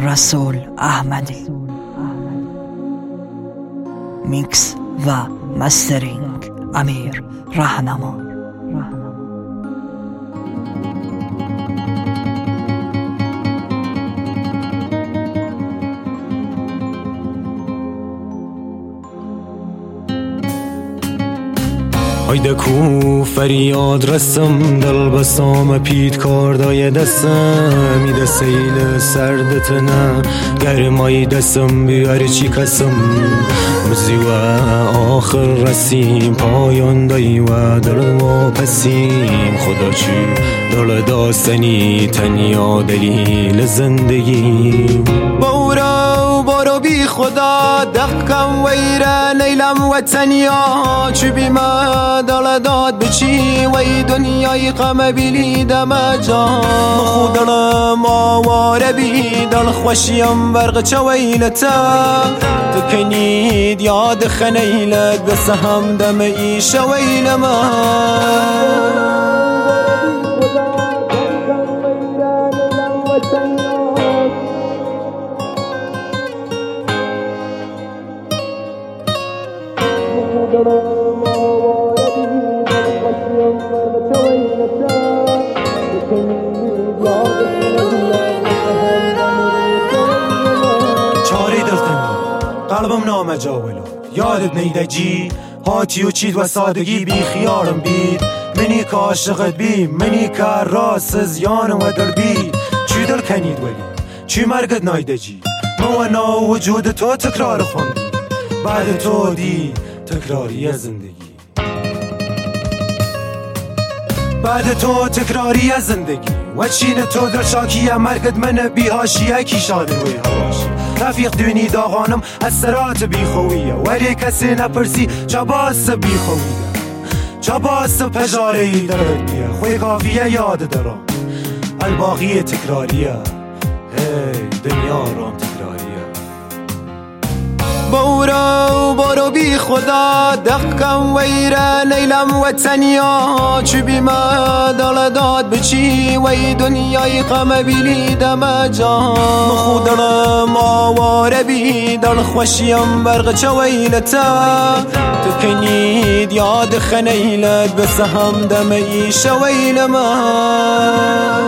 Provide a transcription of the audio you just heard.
رسول احمدی. میکس و مسترینگ امیر رهنما. هایده کو فریاد رسم دل بسام پید کاردای دستم میده سیل سردتنه گرمای دستم بیاری چی کسم روزی و آخر رسیم پایان دایی و دل ما پسیم خدا چی دل داستنی تنیا دلیل زندگی برو بی خدا دقم ویره نیلم و تنیا چی بی ما دل داد بچی وی دنیای غم بلیدم جا خودم آواره بی دل خوشیم برق چویلتا تکنید یاد خنیلت بس هم دم ایش ویلما چاری دلتنی قلبم نامجاولو یادت نیده جی هاتی و چید و سادگی بی خیارم بید منی که عاشقت بی منی که راست زیانم و در بید چی دل کنید ولی چی مرگت نایده جی موانا وجود تو تکرار خوندی بعد تو دی تکراری زندگی بعد تو تکراری زندگی و چین تو در شاکیه مرگت من بیهاشیه کی شادن وی هواش رفیق دونی داغانم از سرات بیخویه ولی کسی نپرسی چا باس بیخویه چا باس پجاری درد بیه خوی کافیه یاد درم الباقی تکراریه هی دنیا رام تکراریه برو بی خدا دقم ویره نیلم و تنیا چی بی ما دل داد بچی وی دنیای غم بلیدم جا خودم آواره بی دل خوشیم برق چویلتا تکنید یاد خنیلت بس هم دم ایش ویلما